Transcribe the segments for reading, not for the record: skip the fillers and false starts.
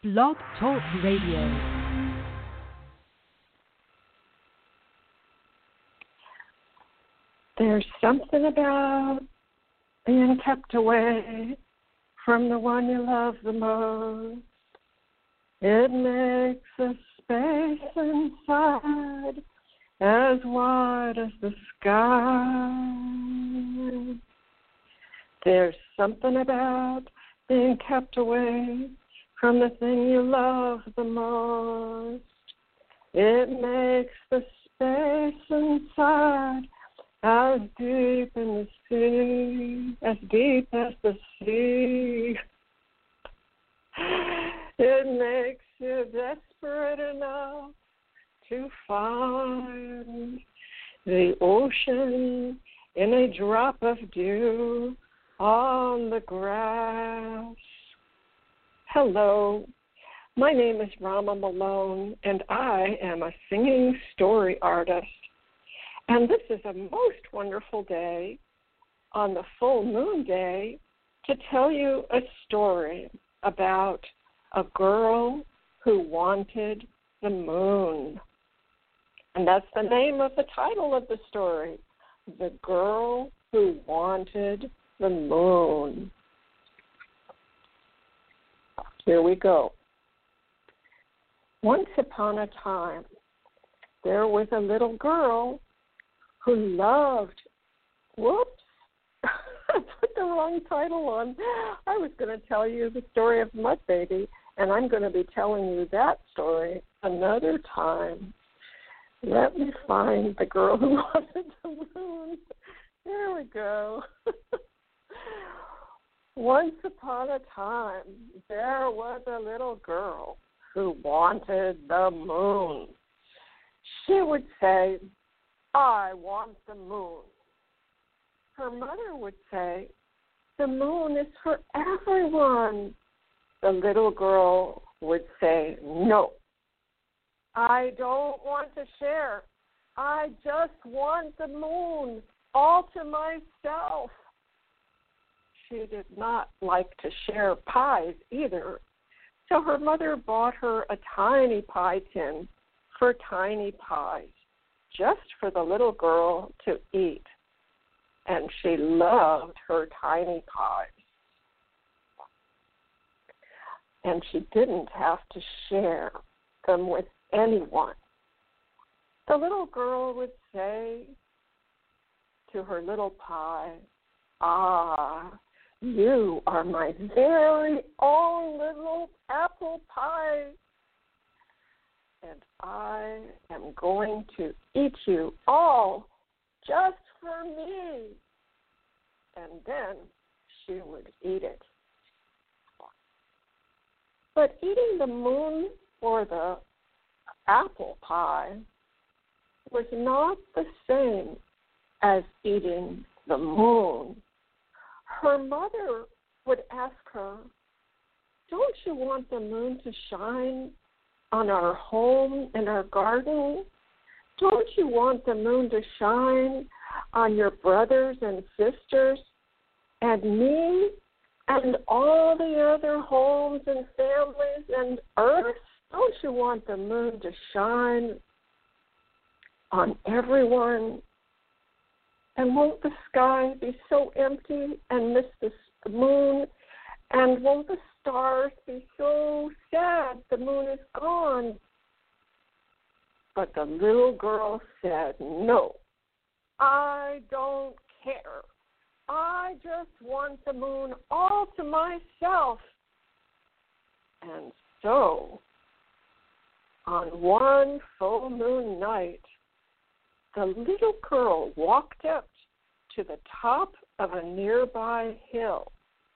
Blog Talk Radio. There's something about being kept away from the one you love the most. It makes a space inside as wide as the sky. There's something about being kept away from the thing you love the most. It makes the space inside as deep in the sea, as deep as the sea. It makes you desperate enough to find the ocean in a drop of dew on the grass. Hello, my name is Rama Malone, and I am a singing story artist. And this is a most wonderful day on the full moon day to tell you a story about a girl who wanted the moon. And that's the name of the title of the story, The Girl Who Wanted the Moon. Here we go. Once upon a time, there was a little girl who loved, whoops, I put the wrong title on. I was going to tell you the story of Mud Baby, and I'm going to be telling you that story another time. Let me find the girl who wanted the moon. There we go. Once upon a time, there was a little girl who wanted the moon. She would say, I want the moon. Her mother would say, the moon is for everyone. The little girl would say, no, I don't want to share. I just want the moon all to myself. She did not like to share pies either, so her mother bought her a tiny pie tin for tiny pies, just for the little girl to eat. And she loved her tiny pies. And she didn't have to share them with anyone. The little girl would say to her little pie, ah, you are my very own little apple pie. And I am going to eat you all just for me. And then she would eat it. But eating the moon or the apple pie was not the same as eating the moon. Her mother would ask her, don't you want the moon to shine on our home and our garden? Don't you want the moon to shine on your brothers and sisters and me and all the other homes and families and earth? Don't you want the moon to shine on everyone? And won't the sky be so empty and miss the moon? And won't the stars be so sad the moon is gone? But the little girl said, no, I don't care. I just want the moon all to myself. And so, on one full moon night, the little girl walked up to the top of a nearby hill.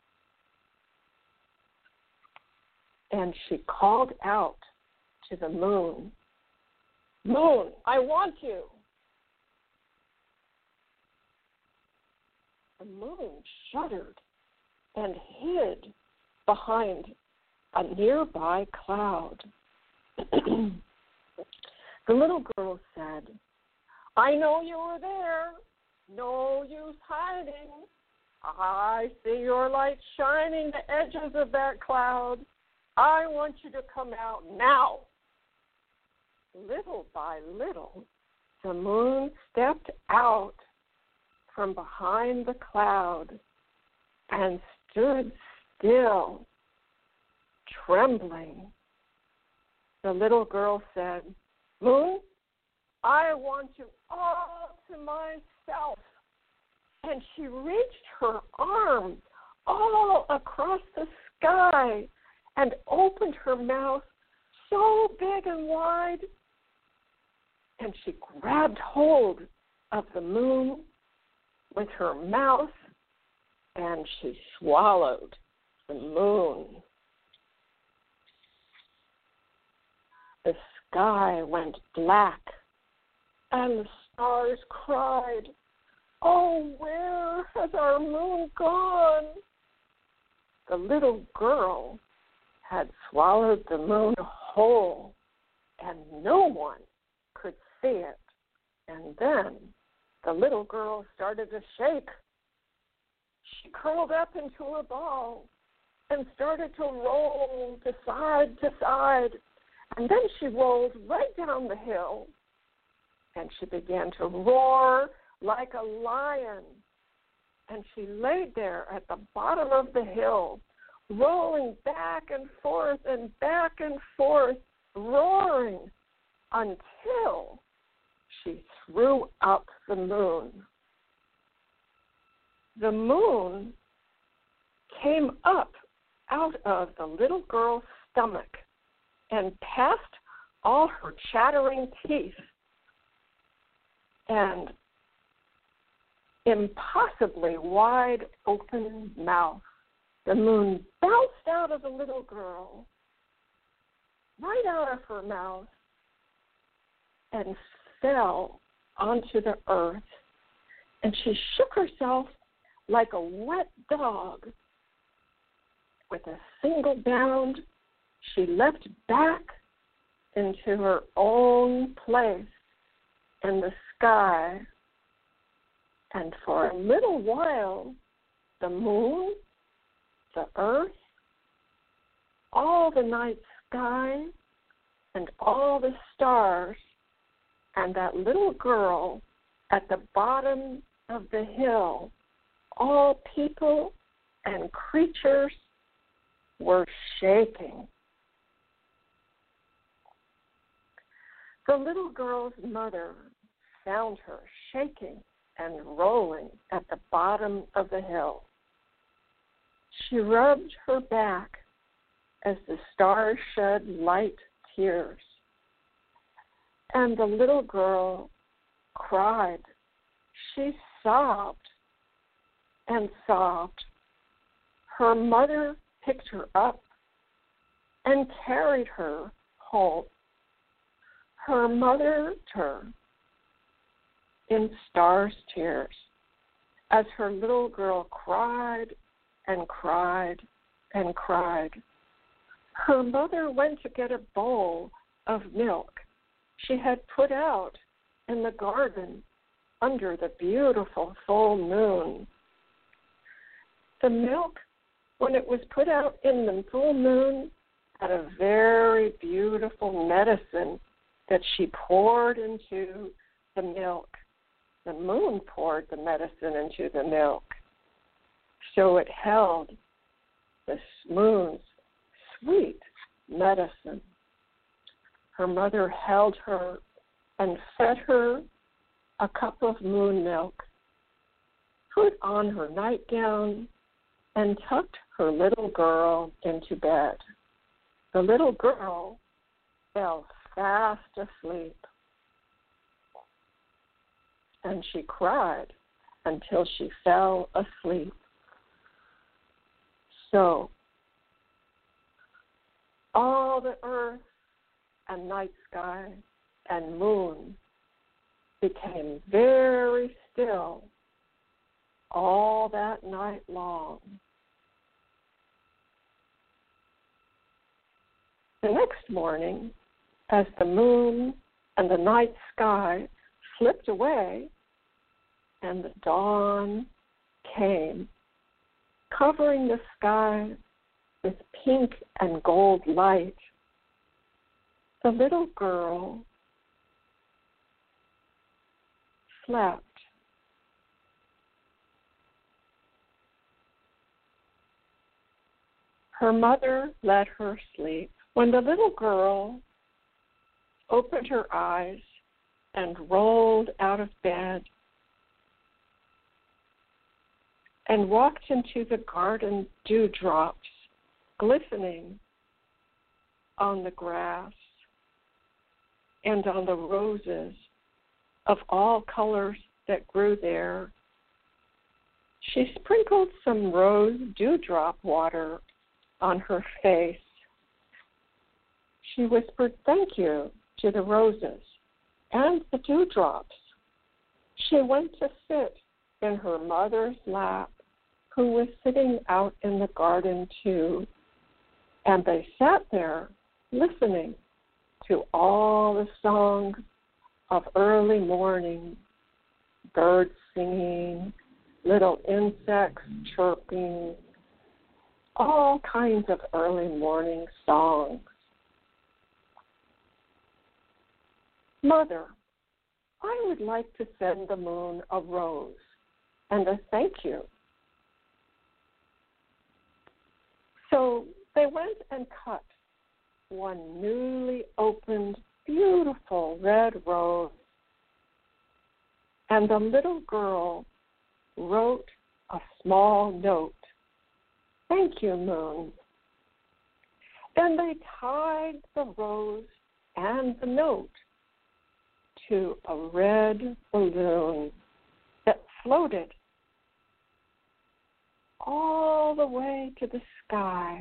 And she called out to the moon, Moon, I want you. The moon shuddered and hid behind a nearby cloud. The little girl said, I know you were there. No use hiding. I see your light shining the edges of that cloud. I want you to come out now. Little by little, the moon stepped out from behind the cloud and stood still, trembling. The little girl said, Moon, I want you all to myself. And she reached her arms all across the sky and opened her mouth so big and wide. And she grabbed hold of the moon with her mouth, and she swallowed the moon. The sky went black, and the stars cried, Oh, where has our moon gone? The little girl had swallowed the moon whole, and no one could see it. And then the little girl started to shake. She curled up into a ball and started to roll to side, and then she rolled right down the hill, and she began to roar like a lion, and she laid there at the bottom of the hill, rolling back and forth, roaring until she threw up the moon. The moon came up out of the little girl's stomach and past all her chattering teeth and impossibly wide open mouth. The moon bounced out of the little girl, right out of her mouth, and fell onto the earth. And she shook herself like a wet dog. With a single bound, she leapt back into her own place in the sky. And for a little while, the moon, the earth, all the night sky, and all the stars, and that little girl at the bottom of the hill, all people and creatures were shaking. The little girl's mother found her shaking and rolling at the bottom of the hill. She rubbed her back as the stars shed light tears. And the little girl cried. She sobbed and sobbed. Her mother picked her up and carried her home. Her mother turned in stars' tears as her little girl cried and cried and cried. Her mother went to get a bowl of milk she had put out in the garden under the beautiful full moon. The milk, when it was put out in the full moon, had a very beautiful medicine that she poured into the milk. The moon poured the medicine into the milk. So it held the moon's sweet medicine. Her mother held her and fed her a cup of moon milk, put on her nightgown, and tucked her little girl into bed. The little girl fell fast asleep, and she cried until she fell asleep. So, all the earth and night sky and moon became very still all that night long. The next morning, as the moon and the night sky slipped away and the dawn came, covering the sky with pink and gold light. The little girl slept. Her mother let her sleep. When the little girl opened her eyes and rolled out of bed and walked into the garden, dewdrops glistening on the grass and on the roses of all colors that grew there, she sprinkled some rose dewdrop water on her face. She whispered thank you to the roses and the dewdrops. She went to sit in her mother's lap, who was sitting out in the garden too, and they sat there listening to all the songs of early morning, birds singing, little insects chirping, all kinds of early morning songs. Mother, I would like to send the moon a rose and a thank you. So they went and cut one newly opened, beautiful red rose, and the little girl wrote a small note. Thank you, moon. Then they tied the rose and the note to a red balloon that floated all the way to the sky.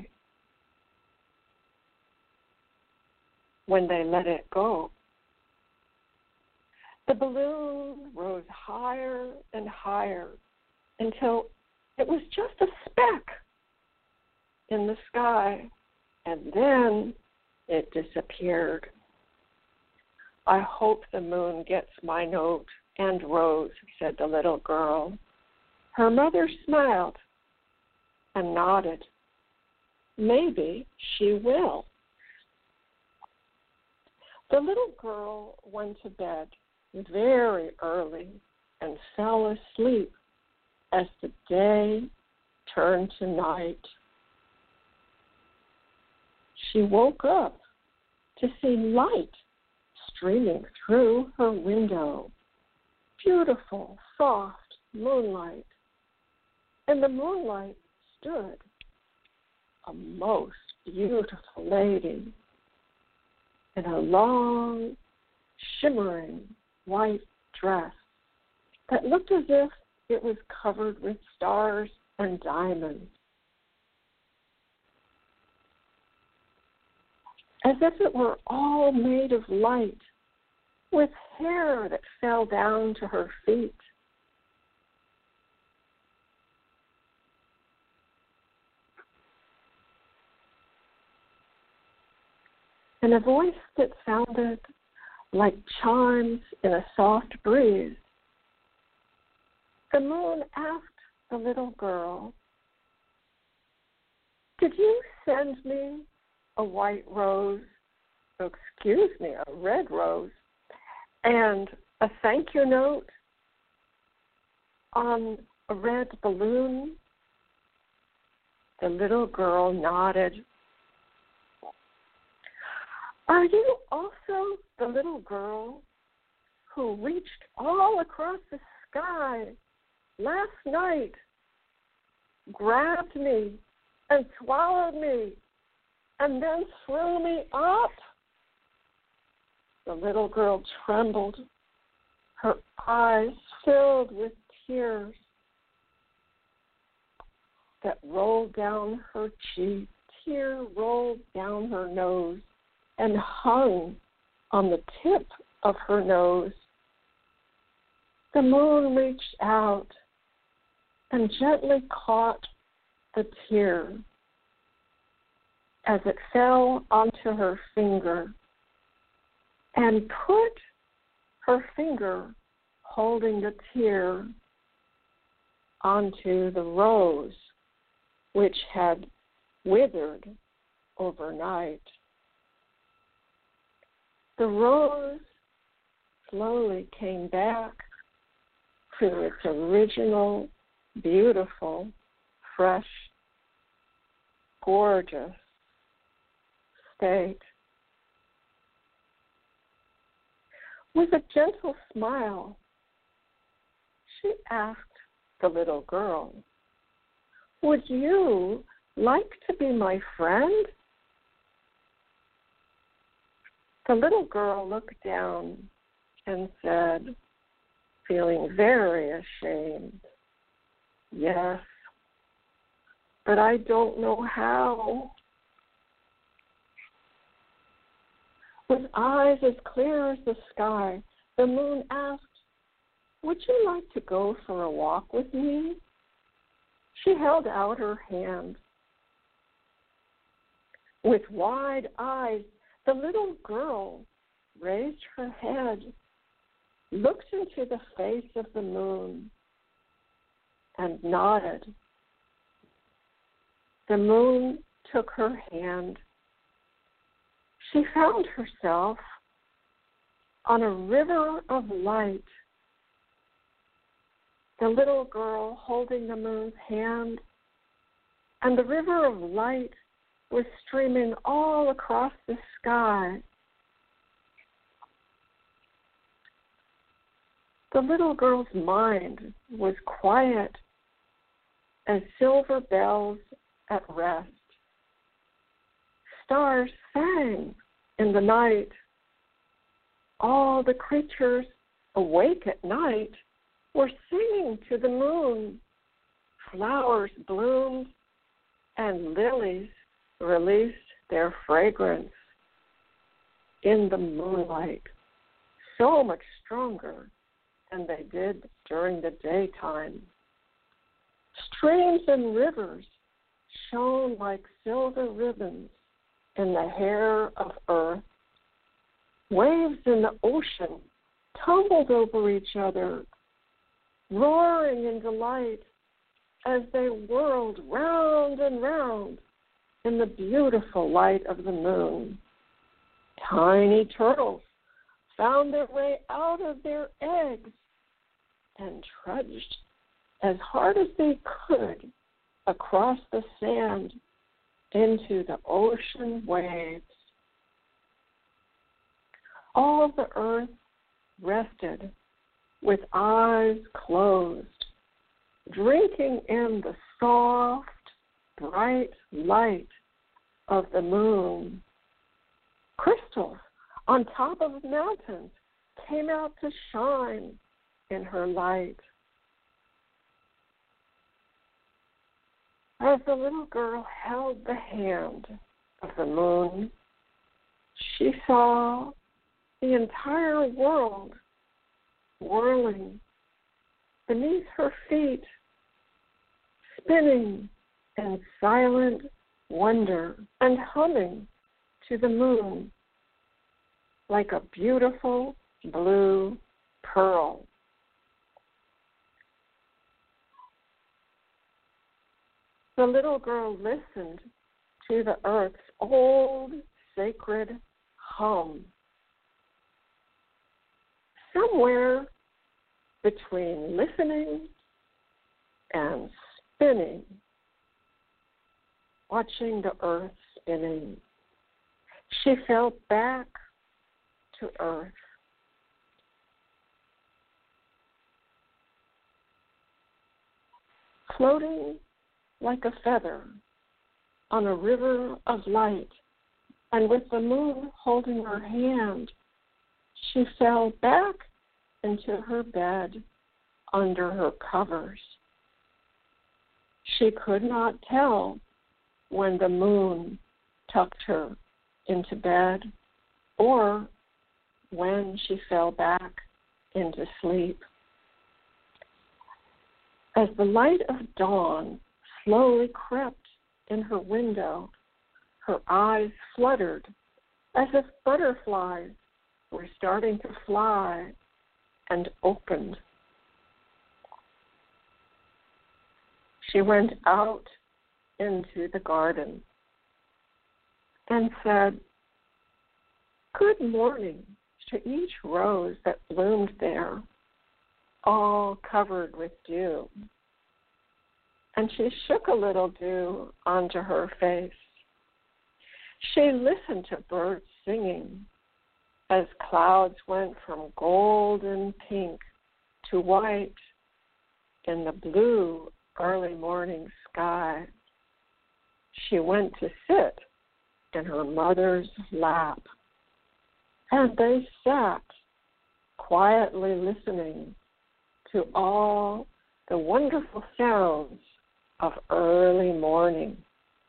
When they let it go, the balloon rose higher and higher until it was just a speck in the sky, and then it disappeared. I hope the moon gets my note and rose, said the little girl. Her mother smiled and nodded. Maybe she will. The little girl went to bed very early and fell asleep as the day turned to night. She woke up to see light streaming through her window. Beautiful, soft moonlight. In the moonlight stood a most beautiful lady in a long, shimmering white dress that looked as if it was covered with stars and diamonds. As if it were all made of light, with hair that fell down to her feet. And a voice that sounded like chimes in a soft breeze. The moon asked the little girl, "Did you send me a white rose, excuse me, a red rose, and a thank you note on a red balloon?" The little girl nodded. Are you also the little girl who reached all across the sky last night, grabbed me and swallowed me, and then threw me up? The little girl trembled. Her eyes filled with tears that rolled down her cheek. Tear rolled down her nose and hung on the tip of her nose. The moon reached out and gently caught the tear as it fell onto her finger and put her finger holding the tear onto the rose, which had withered overnight. The rose slowly came back to its original, beautiful, fresh, gorgeous state. With a gentle smile, she asked the little girl, "Would you like to be my friend?" The little girl looked down and said, feeling very ashamed, "Yes, but I don't know how." With eyes as clear as the sky, the moon asked, "Would you like to go for a walk with me?" She held out her hand. With wide eyes, the little girl raised her head, looked into the face of the moon, and nodded. The moon took her hand. She found herself on a river of light. The little girl holding the moon's hand, and the river of light was streaming all across the sky. The little girl's mind was quiet as silver bells at rest. Stars sang in the night. All the creatures awake at night were singing to the moon. Flowers bloomed and lilies released their fragrance in the moonlight, so much stronger than they did during the daytime. Streams and rivers shone like silver ribbons in the hair of earth. Waves in the ocean tumbled over each other, roaring in delight as they whirled round and round in the beautiful light of the moon. Tiny turtles found their way out of their eggs and trudged as hard as they could across the sand into the ocean waves. All the earth rested with eyes closed, drinking in the soft, bright light of the moon. Crystals on top of mountains came out to shine in her light. As the little girl held the hand of the moon, she saw the entire world whirling beneath her feet, spinning in silent wonder and humming to the moon like a beautiful blue pearl. The little girl listened to the earth's old sacred hum. Somewhere between listening and spinning, watching the earth spinning, she fell back to earth. Floating like a feather on a river of light, and with the moon holding her hand, she fell back into her bed under her covers. She could not tell when the moon tucked her into bed or when she fell back into sleep. As the light of dawn slowly crept in her window, her eyes fluttered as if butterflies were starting to fly and opened. She went out into the garden and said, "Good morning," to each rose that bloomed there, all covered with dew. And she shook a little dew onto her face. She listened to birds singing as clouds went from gold and pink to white in the blue early morning sky. She went to sit in her mother's lap, and they sat quietly listening to all the wonderful sounds of early morning.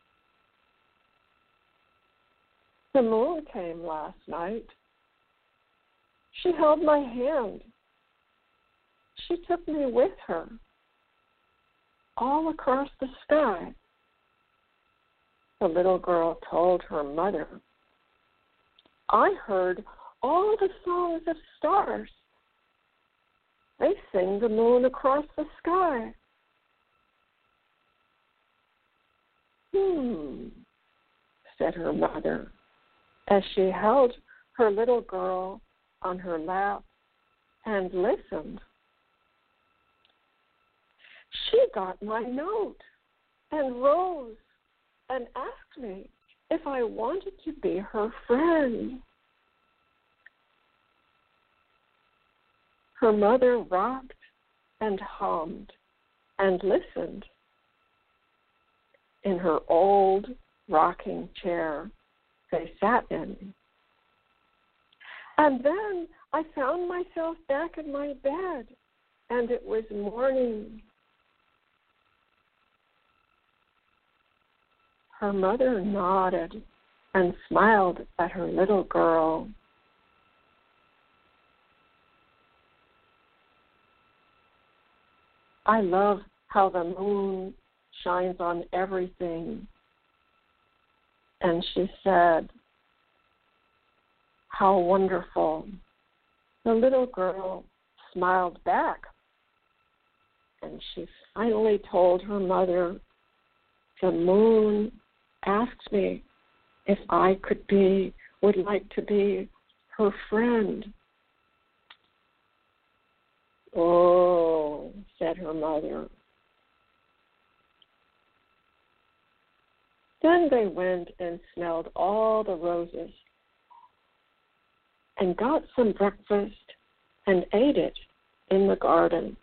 The moon came last night. She held my hand. She took me with her all across the sky. The little girl told her mother, "I heard all the songs of stars. They sing the moon across the sky." Said her mother, as she held her little girl on her lap and listened. She got my note and rose and asked me if I wanted to be her friend. Her mother rocked and hummed and listened in her old rocking chair they sat in. And then I found myself back in my bed, and it was morning. Her mother nodded and smiled at her little girl. I love how the moon shines on everything. And she said, "How wonderful." The little girl smiled back, and she finally told her mother, "The moon asked me if I would like to be her friend." "Oh," said her mother. Then they went and smelled all the roses and got some breakfast and ate it in the garden.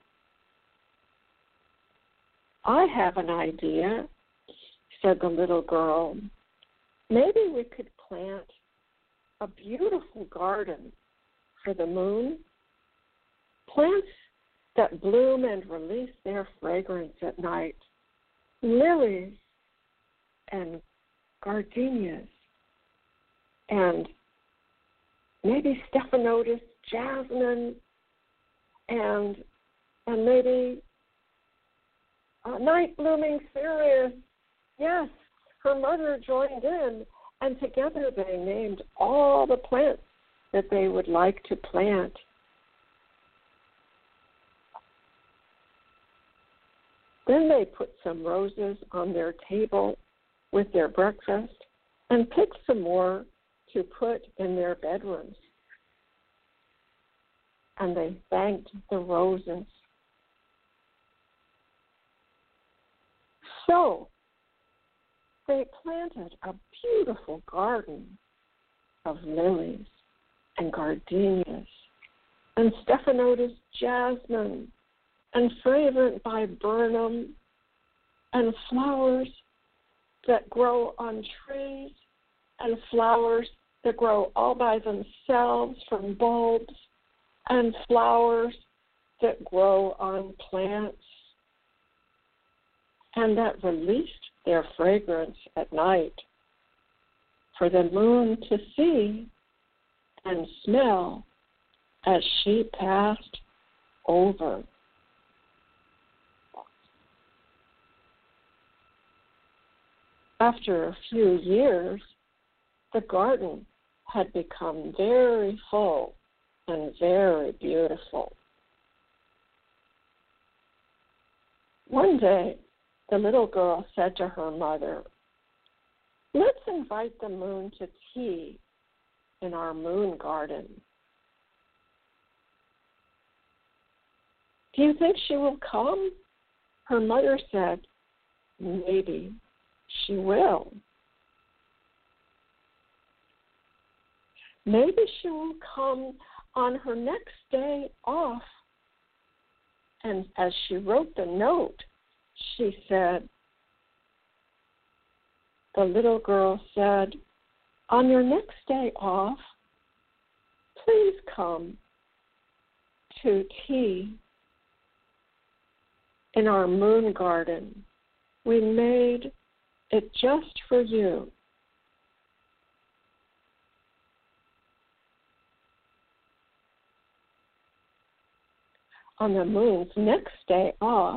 "I have an idea," said the little girl. "Maybe we could plant a beautiful garden for the moon. Plants that bloom and release their fragrance at night. Lilies and gardenias and maybe Stephanotis jasmine and maybe night blooming cereus." Yes, her mother joined in, and together they named all the plants that they would like to plant. Then they put some roses on their table with their breakfast and picked some more to put in their bedrooms. And they thanked the roses. So they planted a beautiful garden of lilies and gardenias and Stephanotis jasmine and fragrant viburnum and flowers that grow on trees and flowers that grow all by themselves from bulbs and flowers that grow on plants and that released their fragrance at night for the moon to see and smell as she passed over. After a few years, the garden had become very full and very beautiful. One day, the little girl said to her mother, Let's invite the moon to tea in our moon garden. Do you think she will come? Her mother said, maybe she will. Maybe she will come on her next day off. And as she wrote the note, she said, the little girl said, on your next day off, please come to tea in our moon garden. We made it just for you. On the moon's next day off,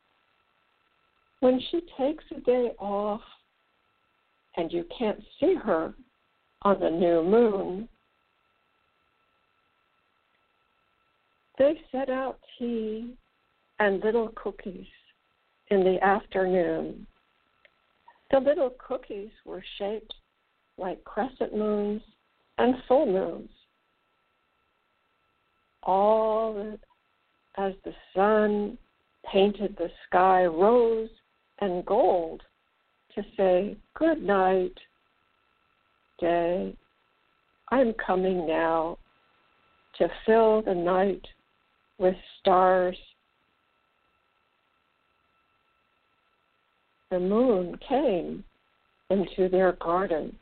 when she takes a day off and you can't see her on the new moon, they set out tea and little cookies in the afternoon. The little cookies were shaped like crescent moons and full moons. All as the sun painted the sky rose and gold to say, good night, day. I'm coming now to fill the night with stars. The moon came into their garden.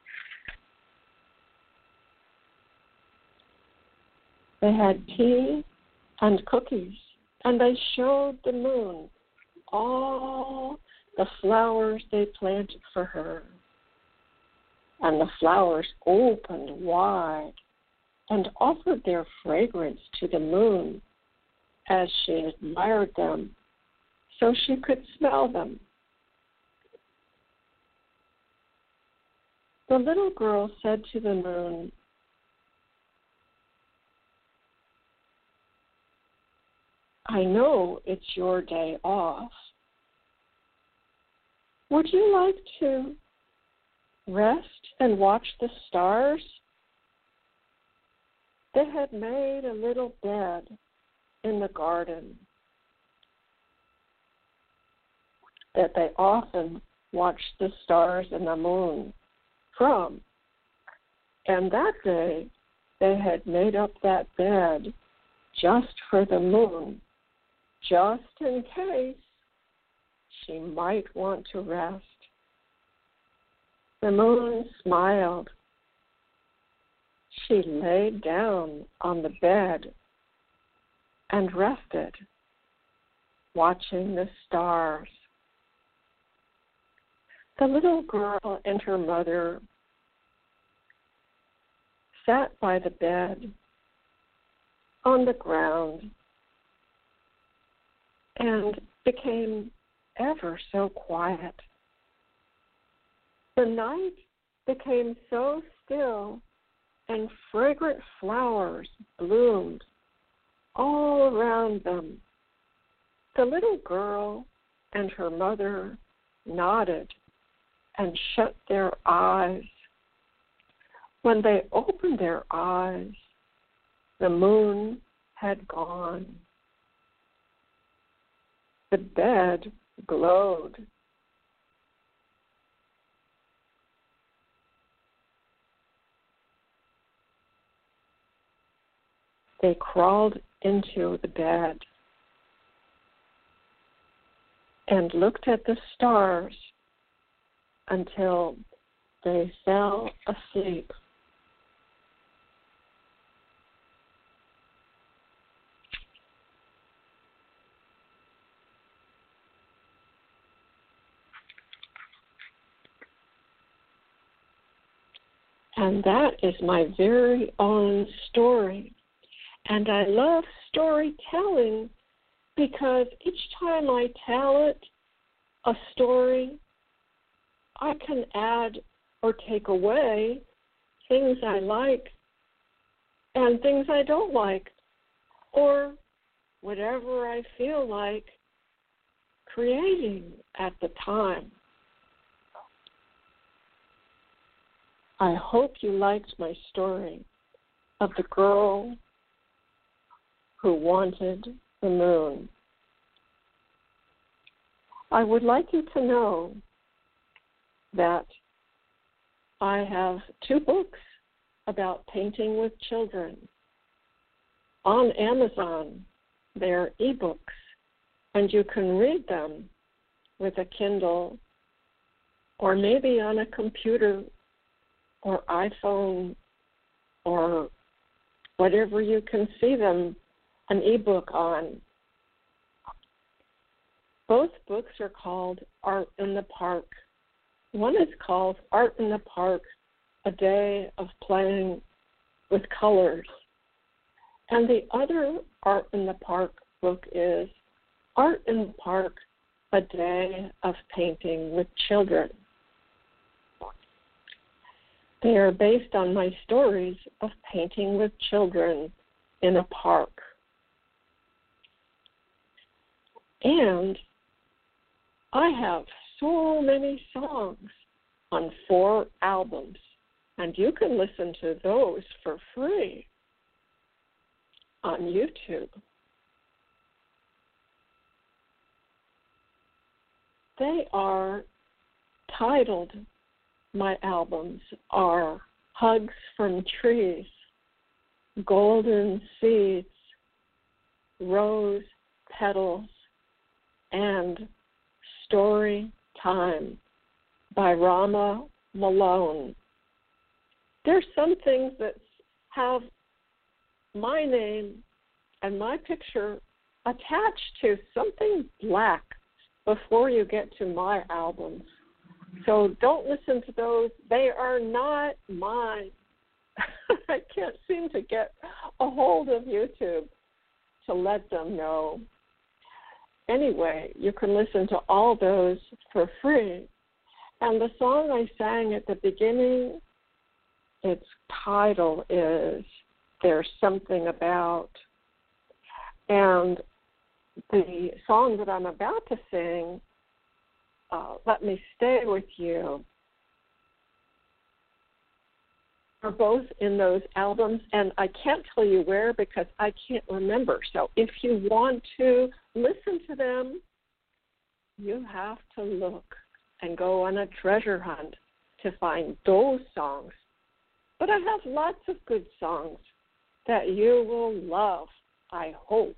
They had tea and cookies, and they showed the moon all the flowers they planted for her. And the flowers opened wide and offered their fragrance to the moon as she admired them so she could smell them. The little girl said to the moon, I know it's your day off. Would you like to rest and watch the stars? They had made a little bed in the garden that they often watched the stars and the moon from. And that day, they had made up that bed just for the moon, just in case she might want to rest. The moon smiled. She laid down on the bed and rested, watching the stars. The little girl and her mother sat by the bed on the ground and became ever so quiet. The night became so still, and fragrant flowers bloomed all around them. The little girl and her mother nodded and shut their eyes. When they opened their eyes, the moon had gone. The bed glowed. They crawled into the bed and looked at the stars until they fell asleep. And that is my very own story. And I love storytelling because each time I tell it, a story, I can add or take away things I like and things I don't like, or whatever I feel like creating at the time. I hope you liked my story of the girl who wanted the moon. I would like you to know that I have 2 books about painting with children on Amazon. They're ebooks, and you can read them with a Kindle or maybe on a computer or iPhone or whatever you can see them, an ebook on. Both books are called Art in the Park. One is called Art in the Park, A Day of Playing with Colors. And the other Art in the Park book is Art in the Park, A Day of Painting with Children. They are based on my stories of painting with children in a park. And I have so many songs on 4 albums, and you can listen to those for free on YouTube. They are titled, my albums are Hugs from Trees, Golden Seeds, Rose Petals, and Story Time by Rama Malone. There's some things that have my name and my picture attached to something black before you get to my albums. So don't listen to those. They are not mine. I can't seem to get a hold of YouTube to let them know. Anyway, you can listen to all those for free. And the song I sang at the beginning, its title is There's Something About. And the song that I'm about to sing, Let Me Stay With You, are both in those albums, and I can't tell you where because I can't remember. So if you want to listen to them, you have to look and go on a treasure hunt to find those songs. But I have lots of good songs that you will love, I hope.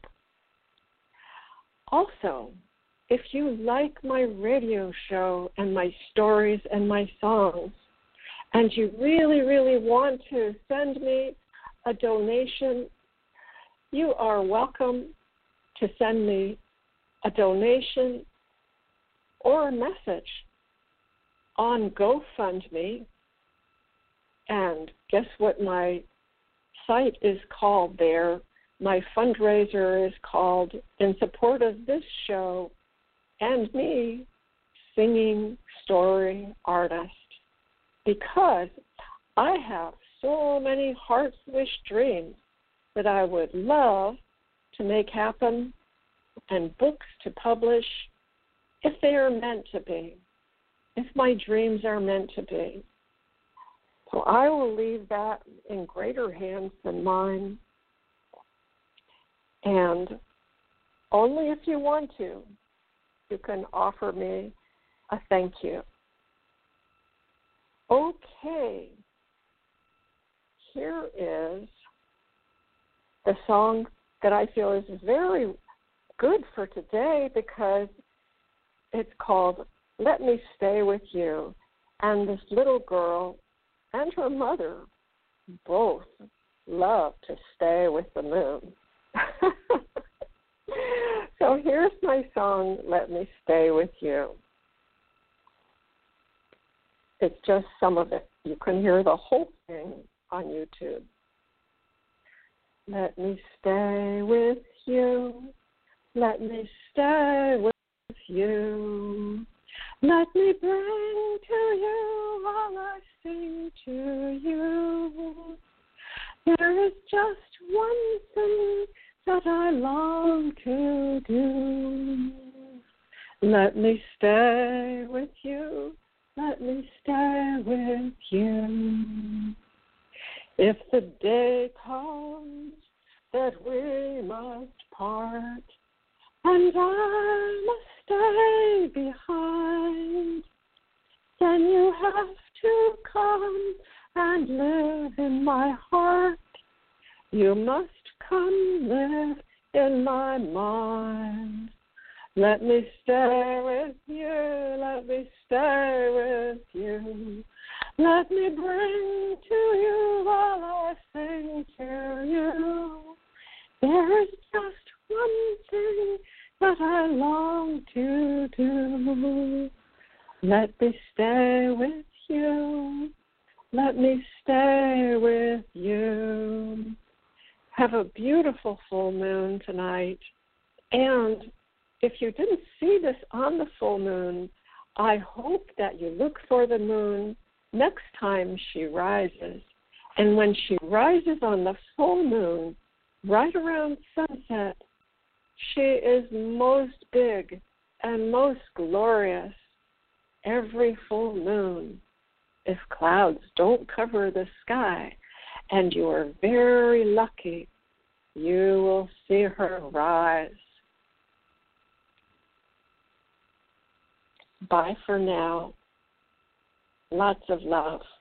Also, if you like my radio show and my stories and my songs, and you really, really want to send me a donation, you are welcome to send me a donation or a message on GoFundMe. And guess what my site is called there? My fundraiser is called In Support of This Show and Me, Singing Story Artist. Because I have so many heart's wish dreams that I would love to make happen and books to publish if they are meant to be, if my dreams are meant to be. So I will leave that in greater hands than mine. And only if you want to, you can offer me a thank you. Okay, here is the song that I feel is very good for today because it's called Let Me Stay With You. And this little girl and her mother both love to stay with the moon. So here's my song, Let Me Stay With You. It's just some of it. You can hear the whole thing on YouTube. Let me stay with you. Let me stay with you. Let me bring to you all I sing to you. There is just one thing that I long to do. Let me stay with you. let me stay with you. If the day comes that we must part, and I must stay behind, then you have to come and live in my heart. You must come live in my mind. Let me stay with you, let me stay with you. Let me bring to you while I sing to you. There is just one thing that I long to do. Let me stay with you. Let me stay with you. Have a beautiful full moon tonight. And if you didn't see this on the full moon, I hope that you look for the moon next time she rises. And when she rises on the full moon, right around sunset, she is most big and most glorious every full moon. If clouds don't cover the sky and you are very lucky, you will see her rise. Bye for now. Lots of love.